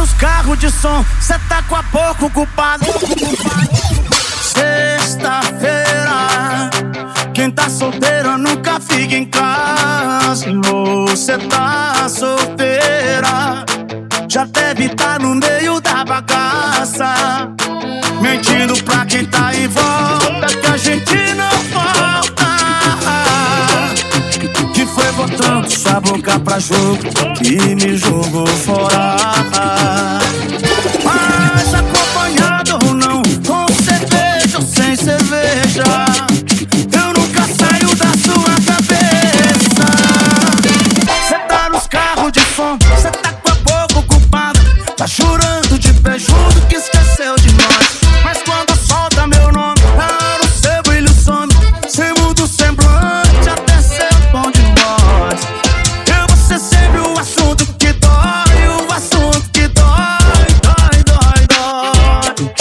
nos carros de som, cê tá com a boca ocupada. Sexta-feira, quem tá solteiro nunca fica em casa. E você tá solteira, já deve tá no meio da bagaça, mentindo pra quem tá em volta que a gente não volta. Que foi botando sua boca pra jogo que me jogou fora. Mas acompanhado ou não, com cerveja ou sem cerveja, eu nunca saio da sua cabeça. Cê tá nos carros de som, cê tá com a boca ocupada, tá chorando de pé junto que esqueceu de nós. Mas quando solta meu nome, o seu brilho some, cê muda o semblante até seu tom de voz. Eu vou ser sempre o assunto que dói, o assunto que dói, dói, dói, dói.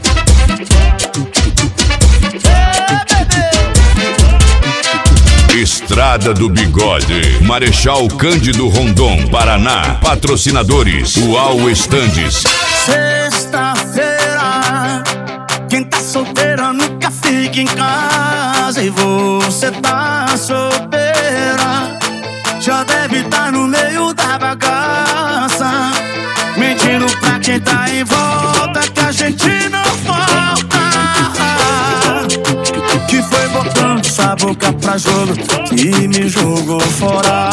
Estrada do Bigode, Marechal Cândido Rondon, Paraná. Patrocinadores: UAU Estandes. Sexta-feira, quem tá solteira nunca fica em casa. E você tá solteira, já deve tá no meio da bagaça, mentindo pra quem tá em volta que a gente não volta. Que foi botando sua boca pra jogo que me jogou fora.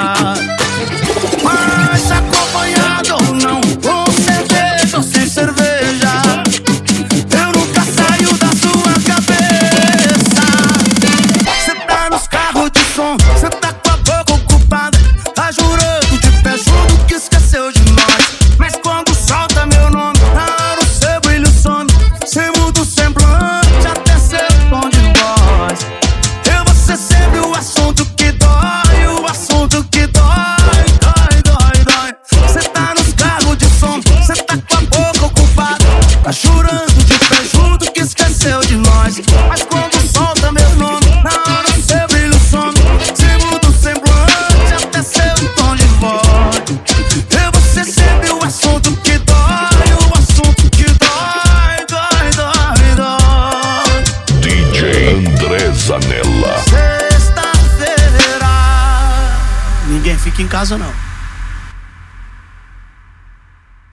Mas acompanhado ou não, com cerveja ou sem cerveja, eu nunca saio da sua cabeça. Cê tá nos carros de som, cê tá com a boca ocupada, tá jurando de pé junto que esqueceu de nós. Mas quando solta meu nome, o seu brilho some, cê muda o semblante até seu tom de voz. Eu vou ser sempre o assunto que dói, o assunto que dói, dói, dói, dói. Cê tá nos carros de som, cê tá com a boca ocupada, tá chorando de pé junto que esqueceu de nós. Mas quando solta meu nome, na hora o seu brilho some, cê muda o semblante até seu tom de voz. Eu vou ser sempre o assunto que dói, o assunto que dói, dói, dói, dói. DJ André Zanella. Sexta-feira, ninguém fica em casa não.